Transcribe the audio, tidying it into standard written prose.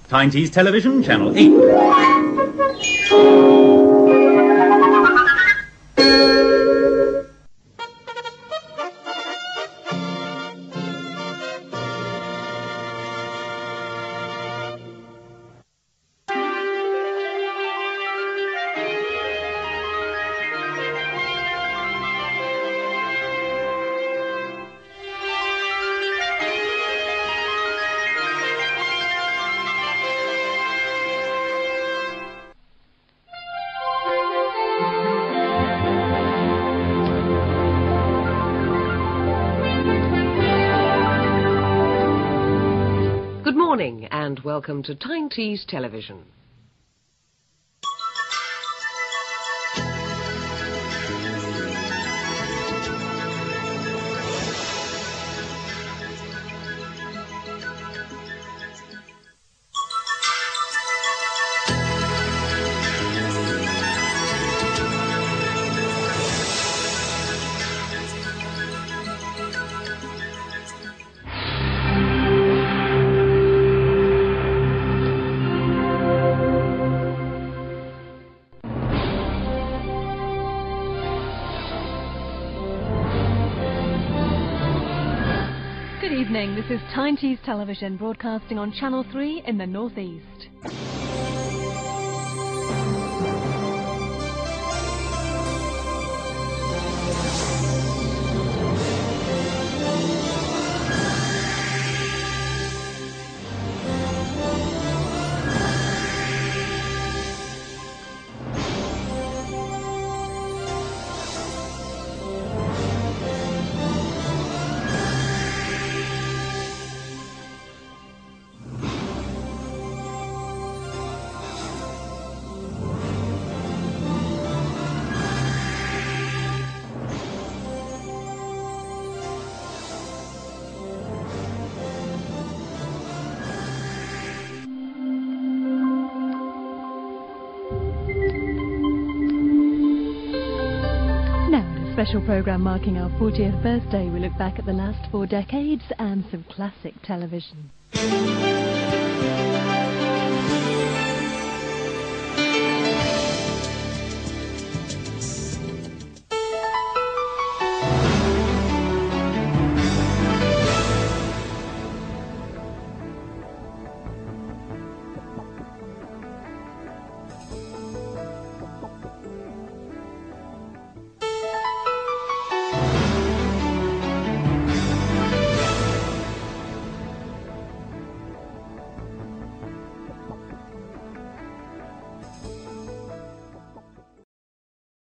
Tyne-Tees Television, Channel 8. Good morning and welcome to Tyne-Tees Television. Good evening, this is Tyne-Tees Television broadcasting on Channel 3 in the North East. Special programme marking our 40th birthday, we look back at the last 4 decades and some classic television.